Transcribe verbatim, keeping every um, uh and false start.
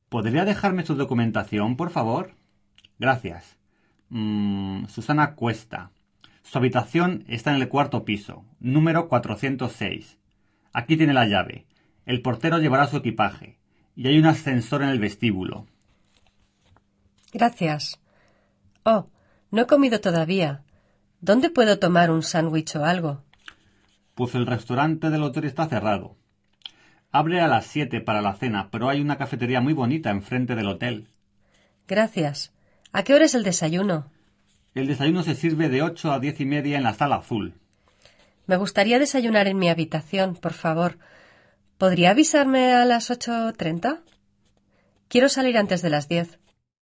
¿Podría dejarme su documentación, por favor? Gracias. Mm, Susana Cuesta. Su habitación está en el cuarto piso, número cuatrocientos seis. Aquí tiene la llave. El portero llevará su equipaje. Y hay un ascensor en el vestíbulo. Gracias. Oh, no he comido todavía. ¿Dónde puedo tomar un sándwich o algo? Pues el restaurante del hotel está cerrado. Abre a las siete para la cena, pero hay una cafetería muy bonita enfrente del hotel. Gracias. ¿A qué hora es el desayuno? El desayuno se sirve de ocho a diez y media en la sala azul. Me gustaría desayunar en mi habitación, por favor. ¿Podría avisarme a las ocho treinta? Quiero salir antes de las diez.